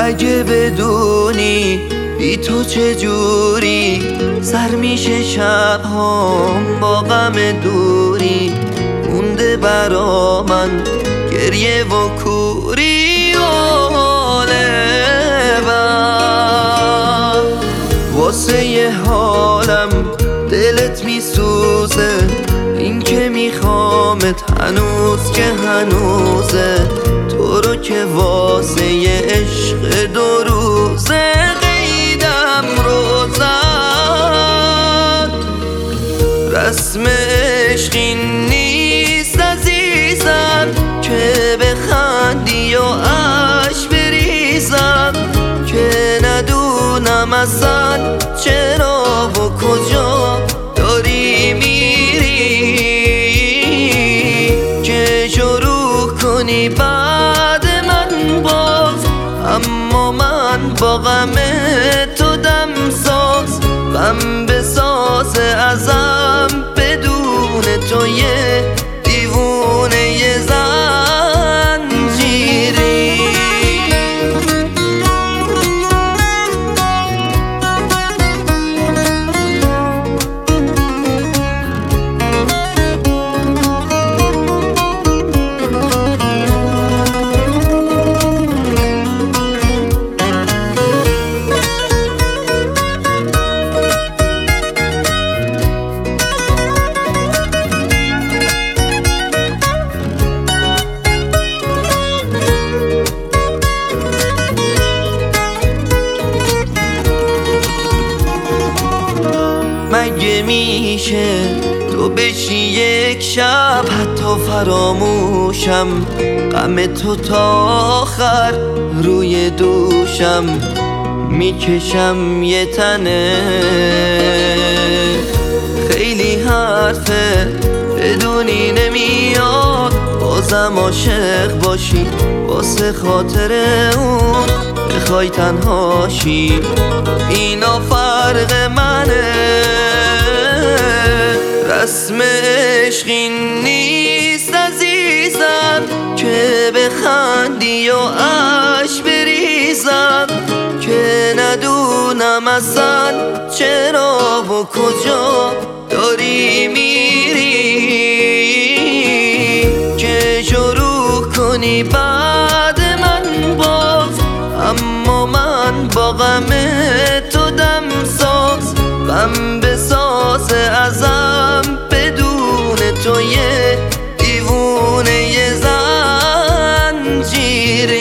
اگه بدونی بی تو چجوری سر میشه شبهام با غم دوری، مونده برا من گریه و کوری و حال بد. واسه یه حالم دلت میسوزه، این که میخوامت هنوز که هنوزه، تو رو که واسه یه عشق 2 روزه قیدم رو زد. رسم عشقی نیست عزیزم که بخندی و اشک بریزم، که ندونم اصلا چرا و کجا داری میری، که شروع کنی بعد من باز. اما من با غم تو دم ساز، غم بساز ازم بدون تو یه دیوونه یه زنجیری. مگه میشه تو بشی یک شب حتی فراموشم، غم تو تا آخر روی دوشم میکشم یه تنه. خیلی حرفه بدونی نمیاد، بازم عاشق باشی واسه خاطر اون بخوای تنهاشی، اینا فرق منه. رسم عشقی نیست عزیزم که بخندی و اشک بریزم، که ندونم اصلا چرا و کجا داری میری، که شروع کنی بعد من باز. اما من با غم تو دم ساز، غم بساز ازم بدون تو یه دیوونه یه زنجیری.